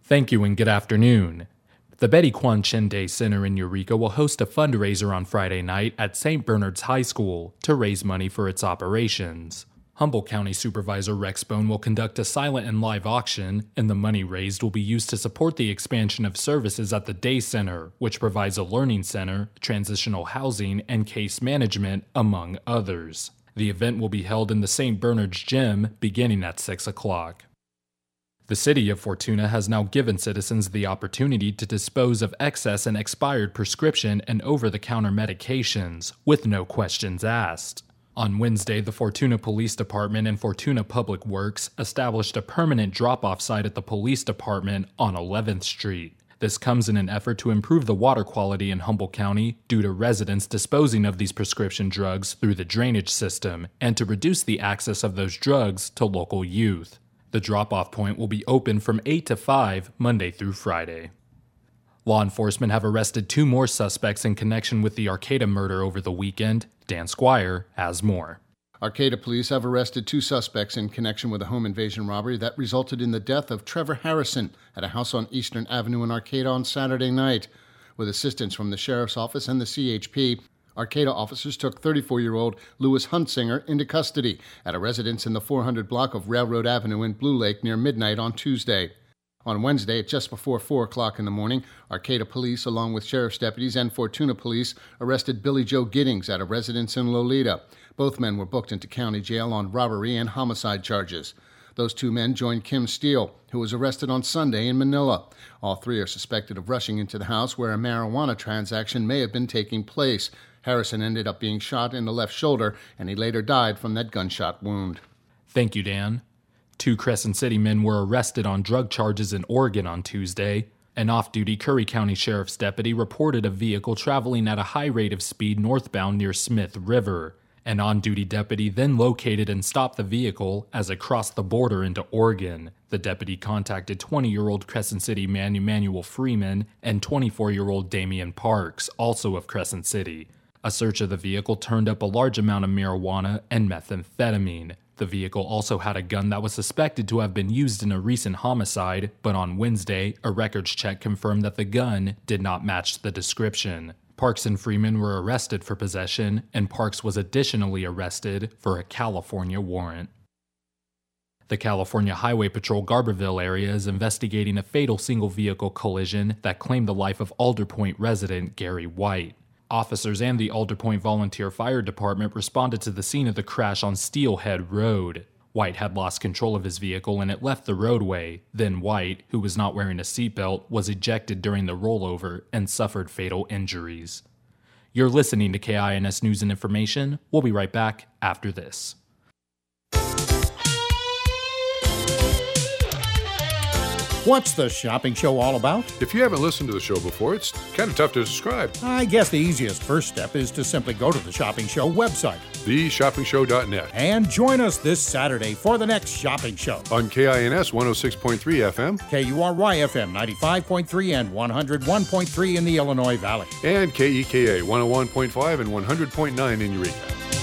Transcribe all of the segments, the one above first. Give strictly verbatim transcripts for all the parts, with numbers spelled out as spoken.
Thank you and good afternoon. The Betty Quan Chin Day Center in Eureka will host a fundraiser on Friday night at Saint Bernard's High School to raise money for its operations. Humboldt County Supervisor Rex Bone will conduct a silent and live auction, and the money raised will be used to support the expansion of services at the Day Center, which provides a learning center, transitional housing, and case management, among others. The event will be held in the Saint Bernard's Gym beginning at six o'clock. The city of Fortuna has now given citizens the opportunity to dispose of excess and expired prescription and over-the-counter medications, with no questions asked. On Wednesday, the Fortuna Police Department and Fortuna Public Works established a permanent drop-off site at the police department on eleventh Street. This comes in an effort to improve the water quality in Humboldt County due to residents disposing of these prescription drugs through the drainage system, and to reduce the access of those drugs to local youth. The drop-off point will be open from eight to five, Monday through Friday. Law enforcement have arrested two more suspects in connection with the Arcata murder over the weekend. Dan Squire has more. Arcata police have arrested two suspects in connection with a home invasion robbery that resulted in the death of Trevor Harrison at a house on Eastern Avenue in Arcata on Saturday night. With assistance from the Sheriff's Office and the C H P, Arcata officers took thirty-four-year-old Louis Huntsinger into custody at a residence in the four hundred block of Railroad Avenue in Blue Lake near midnight on Tuesday. On Wednesday, at just before four o'clock in the morning, Arcata police, along with sheriff's deputies and Fortuna police, arrested Billy Joe Giddings at a residence in Lolita. Both men were booked into county jail on robbery and homicide charges. Those two men joined Kim Steele, who was arrested on Sunday in Manila. All three are suspected of rushing into the house where a marijuana transaction may have been taking place. Harrison ended up being shot in the left shoulder, and he later died from that gunshot wound. Thank you, Dan. Two Crescent City men were arrested on drug charges in Oregon on Tuesday. An off-duty Curry County Sheriff's deputy reported a vehicle traveling at a high rate of speed northbound near Smith River. An on-duty deputy then located and stopped the vehicle as it crossed the border into Oregon. The deputy contacted twenty-year-old Crescent City man Emmanuel Freeman and twenty-four-year-old Damian Parks, also of Crescent City. A search of the vehicle turned up a large amount of marijuana and methamphetamine. The vehicle also had a gun that was suspected to have been used in a recent homicide, but on Wednesday, a records check confirmed that the gun did not match the description. Parks and Freeman were arrested for possession, and Parks was additionally arrested for a California warrant. The California Highway Patrol Garberville area is investigating a fatal single-vehicle collision that claimed the life of Alder Point resident Gary White. Officers and the Alder Point Volunteer Fire Department responded to the scene of the crash on Steelhead Road. White had lost control of his vehicle and it left the roadway. Then White, who was not wearing a seatbelt, was ejected during the rollover and suffered fatal injuries. You're listening to K I N S News and Information. We'll be right back after this. What's the shopping show all about? If you haven't listened to the show before, it's kind of tough to describe. I guess the easiest first step is to simply go to the Shopping Show website, the shopping show dot net, and join us this Saturday for the next shopping show. On K I N S one oh six point three F M, K U R Y F M ninety-five point three and one oh one point three in the Illinois Valley, and K E K A one oh one point five and one hundred point nine in Eureka.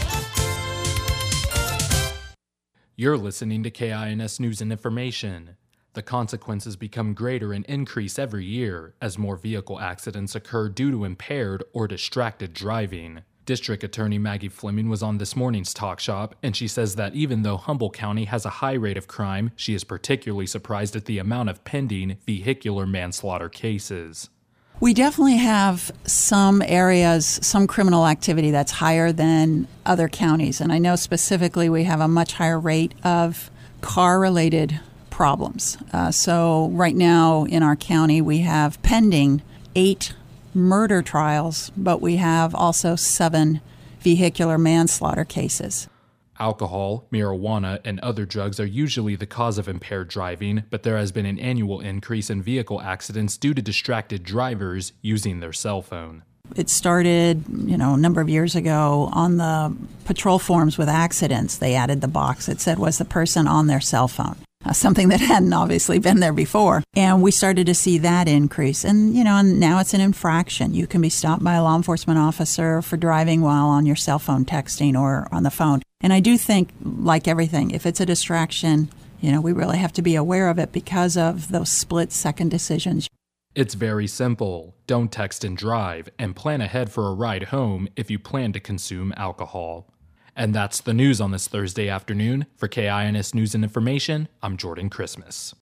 You're listening to K I N S News and Information. The consequences become greater and increase every year as more vehicle accidents occur due to impaired or distracted driving. District Attorney Maggie Fleming was on this morning's Talk Shop, and she says that even though Humboldt County has a high rate of crime, she is particularly surprised at the amount of pending vehicular manslaughter cases. We definitely have some areas, some criminal activity that's higher than other counties, and I know specifically we have a much higher rate of car-related problems. Uh, so right now in our county we have pending eight murder trials, but we have also seven vehicular manslaughter cases. Alcohol, marijuana, and other drugs are usually the cause of impaired driving, but there has been an annual increase in vehicle accidents due to distracted drivers using their cell phone. It started, you know, a number of years ago on the patrol forms with accidents. They added the box that said, was the person on their cell phone? Uh, something that hadn't obviously been there before. And we started to see that increase. And, you know, and now it's an infraction. You can be stopped by a law enforcement officer for driving while on your cell phone texting or on the phone. And I do think, like everything, if it's a distraction, you know, we really have to be aware of it because of those split-second decisions. It's very simple. Don't text and drive, and plan ahead for a ride home if you plan to consume alcohol. And that's the news on this Thursday afternoon. For K I N S News and Information, I'm Jordan Christmas.